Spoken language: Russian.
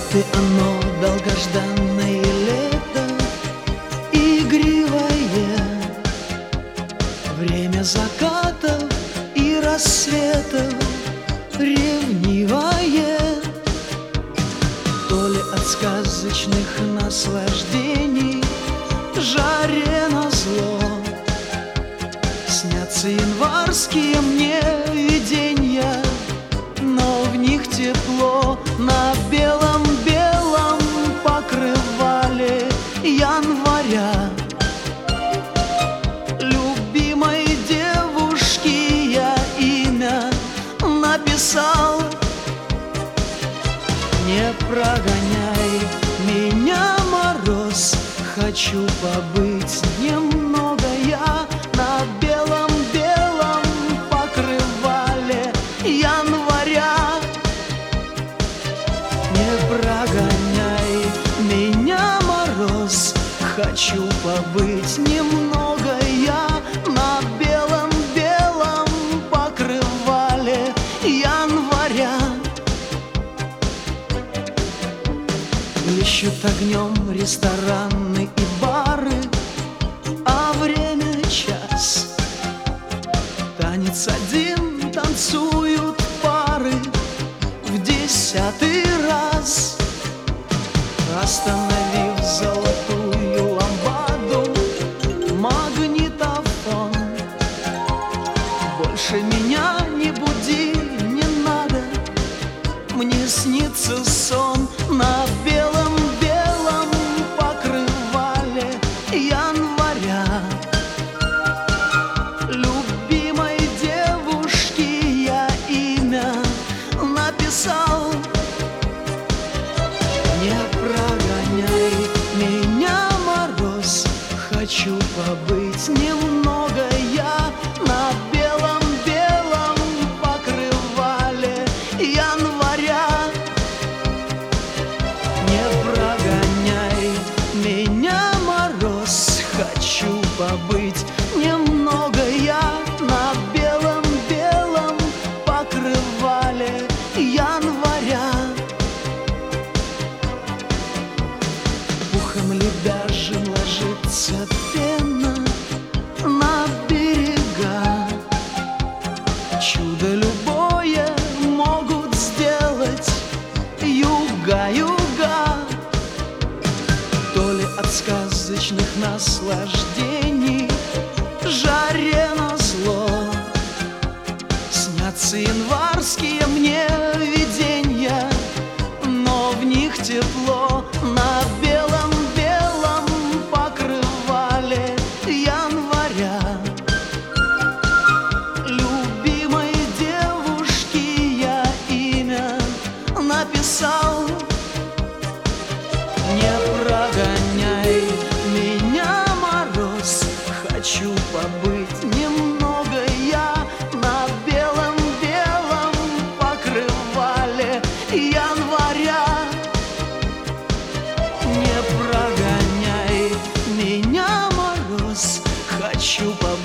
ты оно, долгожданное лето, игривое, время закатов и рассветов, ревнивое. То ли от сказочных наслаждений жаре назло снятся январские мне виденья, но в них тепло. На белом-белом покрывале января любимой девушки я имя написал. Не прогоняй меня, мороз, хочу побыть немного я на белом-белом покрывале января. Не прогоняй меня, мороз, хочу побыть немного я на белом-белом покрывале января. Блещут огнем рестораны и бары, а время час. Танец один танцуют пары в 10-й раз. Остановив золотую лампаду, магнитофон, больше меня не буди, не надо, мне снится сон на белом-белом покрывале января. Любимой девушки я имя написал. Не прогоняй меня, мороз, хочу побыть немного я на белом-белом покрывале января. Не прогоняй меня, мороз, хочу побыть немного я на белом-белом покрывале января. Пухом лебяжьим ложится пена на берега. Чудо любое могут сделать юга-юга. То ли от сказочных наслаждений жаре назло снятся январские мне виденья, но в них тепло. На белом-белом покрывале января любимой девушки я имя написал. Не прогоняй меня, мороз, хочу побыть немного я на белом-белом покрывале января. Не прогоняй меня, мороз, хочу побыть